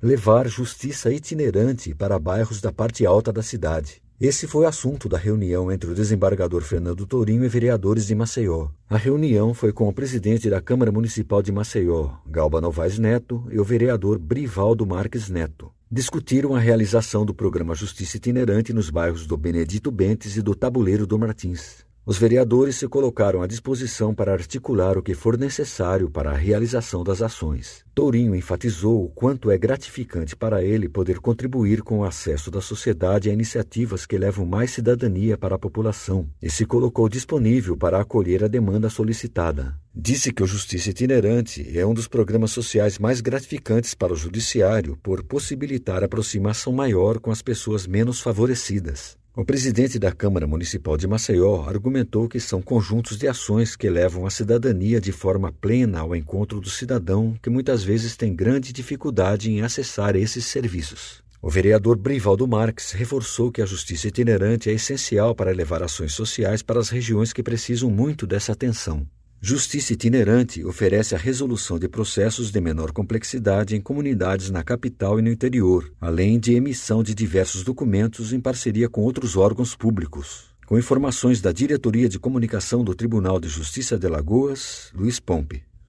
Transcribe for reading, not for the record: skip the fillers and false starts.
levar justiça itinerante para bairros da parte alta da cidade. Esse foi o assunto da reunião entre o desembargador Fernando Tourinho e vereadores de Maceió. A reunião foi com o presidente da Câmara Municipal de Maceió, Galba Novaes Neto, e o vereador Brivaldo Marques Neto. Discutiram a realização do programa Justiça Itinerante nos bairros do Benedito Bentes e do Tabuleiro do Martins. Os vereadores se colocaram à disposição para articular o que for necessário para a realização das ações. Tourinho enfatizou o quanto é gratificante para ele poder contribuir com o acesso da sociedade a iniciativas que levam mais cidadania para a população e se colocou disponível para acolher a demanda solicitada. Disse que o Justiça Itinerante é um dos programas sociais mais gratificantes para o judiciário por possibilitar aproximação maior com as pessoas menos favorecidas. O presidente da Câmara Municipal de Maceió argumentou que são conjuntos de ações que levam a cidadania de forma plena ao encontro do cidadão que muitas vezes tem grande dificuldade em acessar esses serviços. O vereador Brivaldo Marques reforçou que a justiça itinerante é essencial para levar ações sociais para as regiões que precisam muito dessa atenção. Justiça Itinerante oferece a resolução de processos de menor complexidade em comunidades na capital e no interior, além de emissão de diversos documentos em parceria com outros órgãos públicos. Com informações da Diretoria de Comunicação do Tribunal de Justiça de Alagoas, Luiz Pompe.